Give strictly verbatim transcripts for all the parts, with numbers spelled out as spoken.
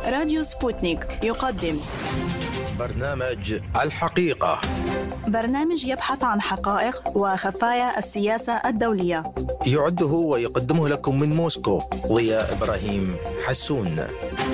راديو سبوتنيك يقدم برنامج الحقيقة، برنامج يبحث عن حقائق وخفايا السياسة الدولية. يعده ويقدمه لكم من موسكو ضياء إبراهيم حسون.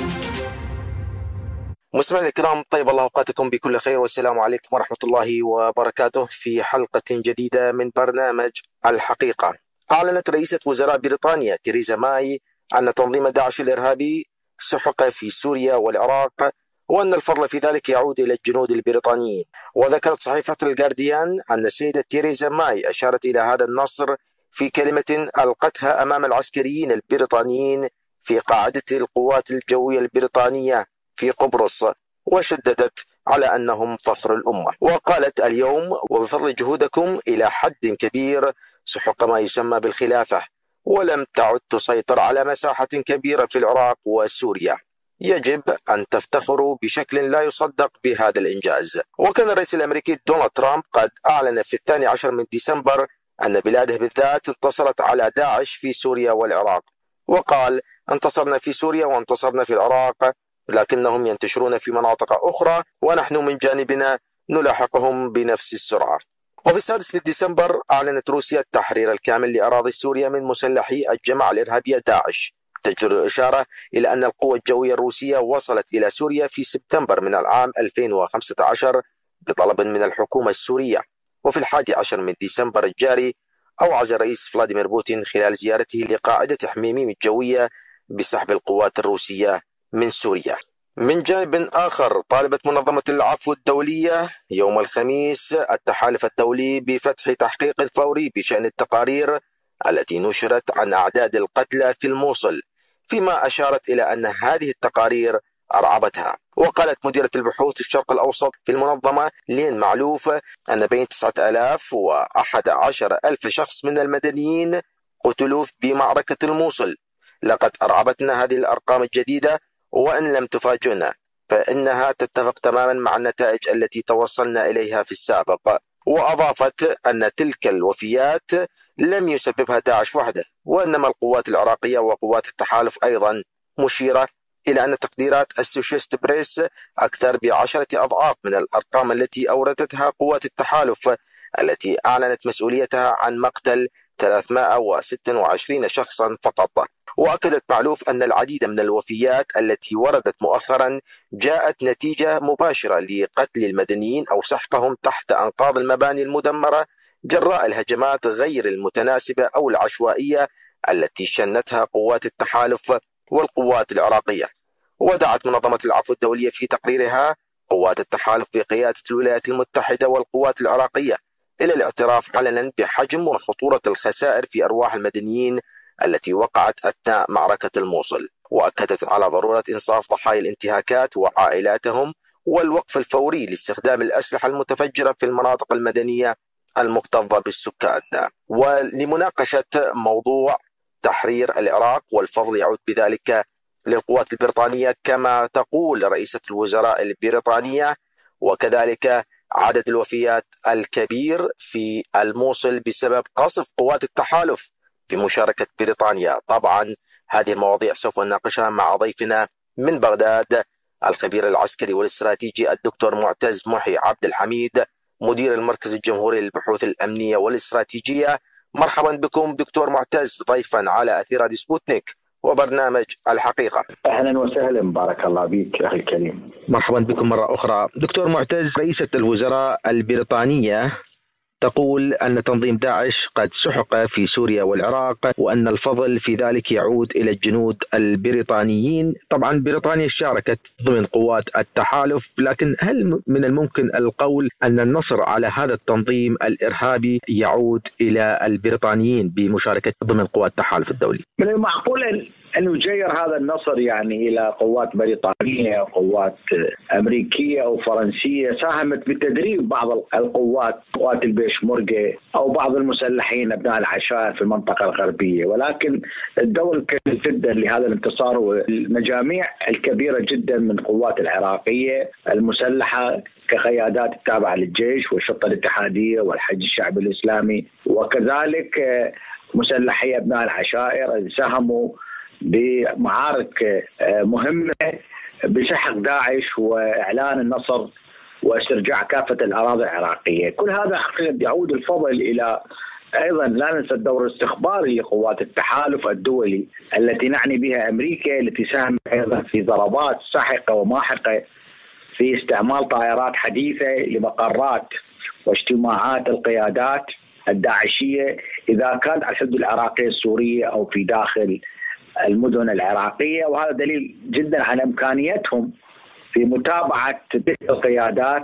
مستمعينا الكرام، طيب الله أوقاتكم بكل خير، والسلام عليكم ورحمة الله وبركاته. في حلقة جديدة من برنامج الحقيقة. أعلنت رئيسة وزراء بريطانيا تيريزا ماي أن تنظيم داعش الإرهابي سحق في سوريا والعراق، وأن الفضل في ذلك يعود إلى الجنود البريطانيين. وذكرت صحيفة الجارديان أن السيدة تيريزا ماي أشارت إلى هذا النصر في كلمة ألقتها أمام العسكريين البريطانيين في قاعدة القوات الجوية البريطانية في قبرص، وشددت على أنهم فخر الأمة. وقالت اليوم: وبفضل جهودكم إلى حد كبير سحق ما يسمى بالخلافة، ولم تعد تسيطر على مساحة كبيرة في العراق وسوريا. يجب أن تفتخروا بشكل لا يصدق بهذا الإنجاز. وكان الرئيس الأمريكي دونالد ترامب قد أعلن في الثاني عشر من ديسمبر أن بلاده بالذات انتصرت على داعش في سوريا والعراق، وقال: انتصرنا في سوريا وانتصرنا في العراق، لكنهم ينتشرون في مناطق أخرى، ونحن من جانبنا نلاحقهم بنفس السرعة. وفي السادس من ديسمبر أعلنت روسيا التحرير الكامل لأراضي سوريا من مسلحي الجماعة الإرهابية داعش. تجدر الإشارة إلى أن القوة الجوية الروسية وصلت إلى سوريا في سبتمبر من العام ألفين وخمسة عشر بطلب من الحكومة السورية. وفي الحادي عشر من ديسمبر الجاري أوعز الرئيس فلاديمير بوتين خلال زيارته لقاعدة حميميم الجوية بسحب القوات الروسية من سوريا. من جانب آخر، طالبت منظمة العفو الدولية يوم الخميس التحالف الدولي بفتح تحقيق فوري بشأن التقارير التي نشرت عن أعداد القتلى في الموصل، فيما أشارت إلى أن هذه التقارير أرعبتها. وقالت مديرة البحوث الشرق الأوسط في المنظمة لين معلوف أن بين تسعة آلاف وأحد عشر ألف شخص من المدنيين قتلوا بمعركة الموصل. لقد أرعبتنا هذه الأرقام الجديدة، وإن لم تفاجئنا فإنها تتفق تماما مع النتائج التي توصلنا إليها في السابق. وأضافت أن تلك الوفيات لم يسببها داعش وحده، وإنما القوات العراقية وقوات التحالف أيضا، مشيرة إلى أن تقديرات السوشيست بريس أكثر بعشرة أضعاف من الأرقام التي أوردتها قوات التحالف، التي أعلنت مسؤوليتها عن مقتل ثلاثمائة وستة وعشرين شخصا فقط. وأكدت معلوف أن العديد من الوفيات التي وردت مؤخرا جاءت نتيجة مباشرة لقتل المدنيين أو سحقهم تحت أنقاض المباني المدمرة جراء الهجمات غير المتناسبة أو العشوائية التي شنتها قوات التحالف والقوات العراقية. ودعت منظمة العفو الدولية في تقريرها قوات التحالف بقيادة الولايات المتحدة والقوات العراقية إلى الاعتراف علنا بحجم وخطورة الخسائر في أرواح المدنيين التي وقعت أثناء معركة الموصل. وأكدت على ضرورة إنصاف ضحايا الانتهاكات وعائلاتهم، والوقف الفوري لاستخدام الأسلحة المتفجرة في المناطق المدنية المكتظة بالسكان. ولمناقشة موضوع تحرير العراق والفضل يعود بذلك للقوات البريطانية كما تقول رئيسة الوزراء البريطانية، وكذلك عدد الوفيات الكبير في الموصل بسبب قصف قوات التحالف بمشاركة بريطانيا. طبعا هذه المواضيع سوف نناقشها مع ضيفنا من بغداد الخبير العسكري والاستراتيجي الدكتور معتز محي عبد الحميد، مدير المركز الجمهوري للبحوث الأمنية والاستراتيجية. مرحبا بكم دكتور معتز ضيفا على أثير راديو سبوتنيك وبرنامج الحقيقة. أهلا وسهلا، بارك الله بك أخي الكريم. مرحبا بكم مرة أخرى. دكتور معتز، رئيسة الوزراء البريطانية تقول أن تنظيم داعش قد سحق في سوريا والعراق، وأن الفضل في ذلك يعود إلى الجنود البريطانيين. طبعا بريطانيا شاركت ضمن قوات التحالف، لكن هل من الممكن القول أن النصر على هذا التنظيم الإرهابي يعود إلى البريطانيين بمشاركة ضمن قوات التحالف الدولي؟ من المعقول أن يجير هذا النصر يعني إلى قوات بريطانية أو قوات أمريكية أو فرنسية ساهمت بتدريب بعض القوات، قوات البيشمركة أو بعض المسلحين أبناء العشائر في المنطقة الغربية، ولكن الدور الكبير جدا لهذا الانتصار والمجاميع الكبيرة جدا من القوات العراقية المسلحة كقيادات التابعة للجيش والشرطة الاتحادية والحج الشعبي الإسلامي، وكذلك مسلحي أبناء العشائر ساهموا بمعارك مهمة بسحق داعش وإعلان النصر واسترجاع كافة الأراضي العراقية. كل هذا حقيقة يعود الفضل إلى أيضا لا ننسى الدور الاستخباري لقوات التحالف الدولي التي نعني بها أمريكا، التي ساهمت أيضا في ضربات ساحقة وماحقة في استعمال طائرات حديثة لمقرات واجتماعات القيادات الداعشية إذا كان على الحدود العراقية السورية أو في داخل المدن العراقية. وهذا دليل جدا على إمكانيتهم في متابعة تلك القيادات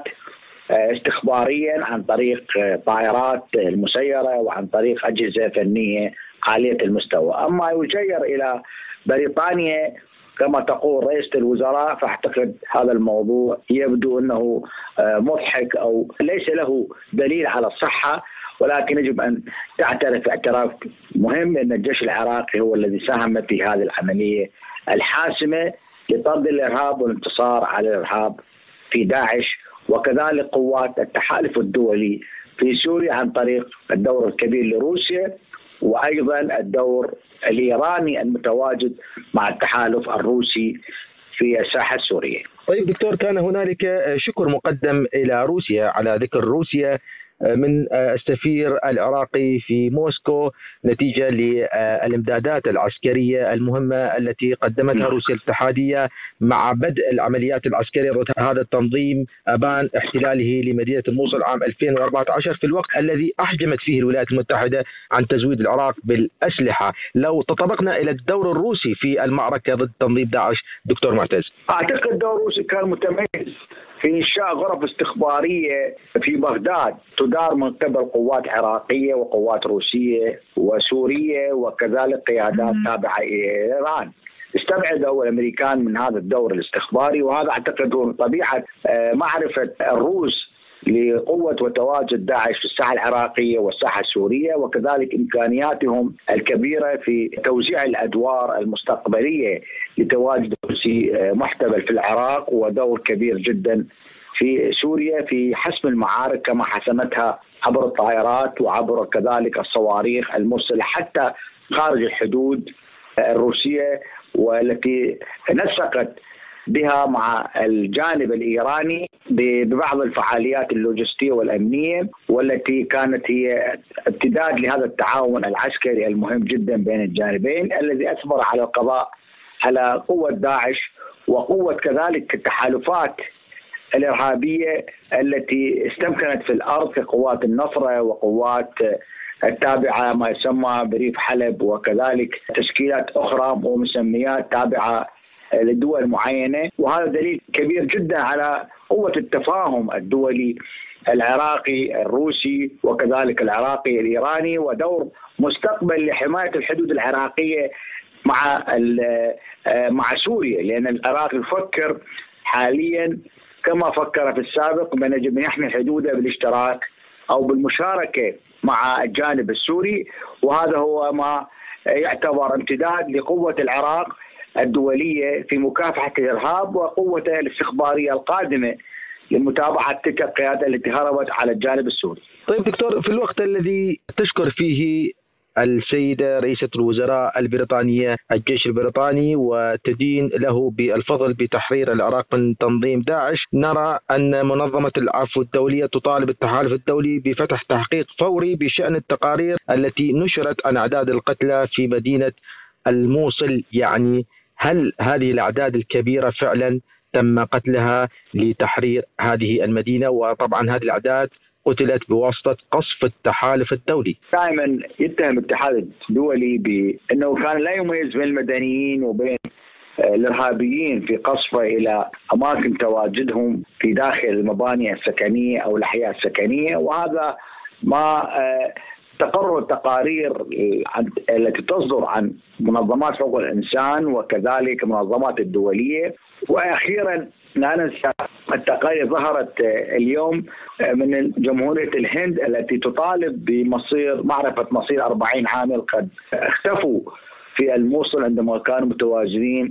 استخباريا عن طريق طائرات المسيرة وعن طريق أجهزة فنية عالية المستوى. أما يجير إلى بريطانيا كما تقول رئيسة الوزراء، فأعتقد هذا الموضوع يبدو أنه مضحك أو ليس له دليل على الصحة، ولكن يجب أن تعترف اعتراف مهم أن الجيش العراقي هو الذي ساهم في هذه العملية الحاسمة لطرد الإرهاب والانتصار على الإرهاب في داعش، وكذلك قوات التحالف الدولي في سوريا عن طريق الدور الكبير لروسيا وأيضا الدور الإيراني المتواجد مع التحالف الروسي في الساحة السورية. طيب دكتور، كان هنالك شكر مقدم إلى روسيا على ذكر روسيا من السفير العراقي في موسكو نتيجة للإمدادات العسكرية المهمة التي قدمتها روسيا الاتحادية مع بدء العمليات العسكرية. هذا التنظيم أبان احتلاله لمدينة الموصل عام ألفين وأربعة عشر في الوقت الذي أحجمت فيه الولايات المتحدة عن تزويد العراق بالأسلحة. لو تطرقنا إلى الدور الروسي في المعركة ضد تنظيم داعش دكتور معتز. أعتقد الدور الروسي كان متميز في إنشاء غرف استخبارية في بغداد تدار من قبل قوات عراقية وقوات روسية وسورية وكذلك قيادات تابعة إلى إيران. استبعدوا الأمريكان من هذا الدور الاستخباري، وهذا أعتقد هو طبيعة معرفة الروس لقوة وتواجد داعش في الساحة العراقية والساحة السورية، وكذلك إمكانياتهم الكبيرة في توزيع الأدوار المستقبلية لتواجد روسي محتمل في العراق، ودور كبير جدا في سوريا في حسم المعارك كما حسمتها عبر الطائرات وعبر كذلك الصواريخ المرسلة حتى خارج الحدود الروسية، والتي نسقت بها مع الجانب الإيراني ببعض الفعاليات اللوجستية والأمنية، والتي كانت هي امتداد لهذا التعاون العسكري المهم جدا بين الجانبين الذي أثمر على القضاء على قوة داعش وقوة كذلك التحالفات الإرهابية التي استمكنت في الأرض كقوات النصرة وقوات التابعة ما يسمى بريف حلب، وكذلك تشكيلات أخرى ومسميات تابعة لدول معينة. وهذا دليل كبير جدا على قوة التفاهم الدولي العراقي الروسي وكذلك العراقي الإيراني، ودور مستقبل لحماية الحدود العراقية مع مع سوريا، لأن العراق يفكر حاليا كما فكر في السابق بأن يجب أن يحمي حدوده بالاشتراك أو بالمشاركة مع الجانب السوري، وهذا هو ما يعتبر امتداد لقوة العراق الدولية في مكافحة الإرهاب وقوته الاستخبارية القادمة لمتابعة تلك القيادة التي هربت على الجانب السوري. طيب دكتور، في الوقت الذي تشكر فيه السيدة رئيسة الوزراء البريطانية الجيش البريطاني وتدين له بالفضل بتحرير العراق من تنظيم داعش، نرى أن منظمة العفو الدولية تطالب التحالف الدولي بفتح تحقيق فوري بشأن التقارير التي نشرت عن أعداد القتلى في مدينة الموصل. يعني هل هذه الأعداد الكبيرة فعلا تم قتلها لتحرير هذه المدينة؟ وطبعا هذه الأعداد قتلت بواسطة قصف التحالف الدولي. دائما يتهم الاتحاد الدولي بأنه كان لا يميز بين المدنيين وبين الإرهابيين في قصفه إلى أماكن تواجدهم في داخل المباني السكنية أو الأحياء السكنية، وهذا ما تقرر التقارير التي تصدر عن منظمات حقوق الإنسان وكذلك منظمات الدولية. وأخيرا لا ننسى التقارير ظهرت اليوم من جمهورية الهند التي تطالب بمصير معرفة مصير أربعين عامل قد اختفوا في الموصل عندما كانوا متواجدين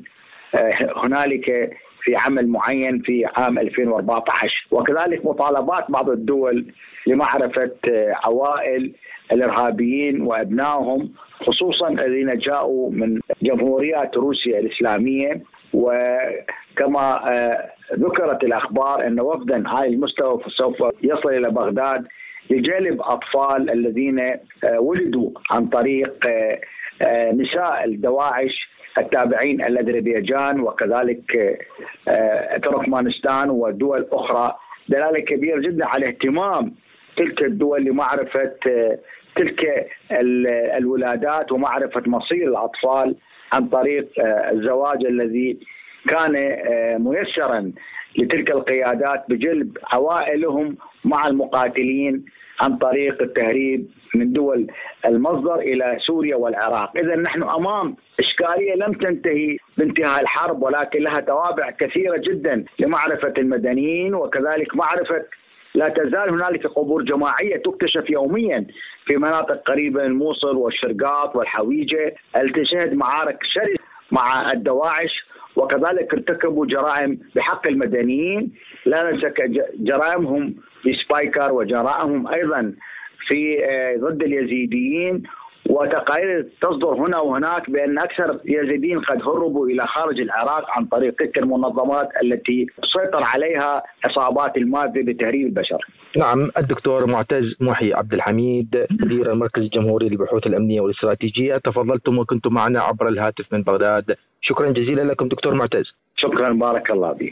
هنالك في عمل معين في عام ألفين وأربعة عشر. وكذلك مطالبات بعض الدول لمعرفة عوائل الإرهابيين وأبنائهم خصوصا الذين جاءوا من جمهوريات روسيا الإسلامية وكما ذكرت الأخبار أن وفدا هاي المستوى سوف يصل إلى بغداد لجلب أطفال الذين ولدوا عن طريق نساء الدواعش التابعين الأذربيجان وكذلك تركمانستان ودول أخرى، دلالة كبيرة جدا على اهتمام تلك الدول لمعرفة تلك الولادات ومعرفة مصير الأطفال عن طريق الزواج الذي كان ميسرا لتلك القيادات بجلب عوائلهم مع المقاتلين عن طريق التهريب من دول المصدر إلى سوريا والعراق. إذا نحن أمام إشكالية لم تنتهي بانتهاء الحرب، ولكن لها توابع كثيرة جدا لمعرفة المدنيين، وكذلك معرفة لا تزال هنالك قبور جماعية تكتشف يوميا في مناطق قريبة من الموصل والشرقاط والحويجة، تشهد معارك شرسة مع الدواعش، وكذلك ارتكبوا جرائم بحق المدنيين. لا ننسى جرائمهم في سبايكر وجرائمهم أيضا في ضد اليزيديين، وتقارير تصدر هنا وهناك بأن أكثر يزيديين قد هربوا إلى خارج العراق عن طريق تلك المنظمات التي تسيطر عليها عصابات المادة بتهريب البشر. نعم، الدكتور معتز محي عبد الحميد مدير المركز الجمهوري للبحوث الأمنية والاستراتيجية، تفضلتم وكنتم معنا عبر الهاتف من بغداد. شكرا جزيلا لكم دكتور معتز. شكرا، بارك الله بك.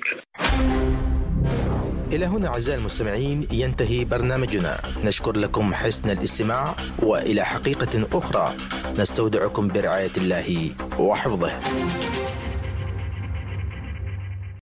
إلى هنا أعزائي المستمعين ينتهي برنامجنا، نشكر لكم حسن الاستماع، وإلى حقيقة أخرى نستودعكم برعاية الله وحفظه.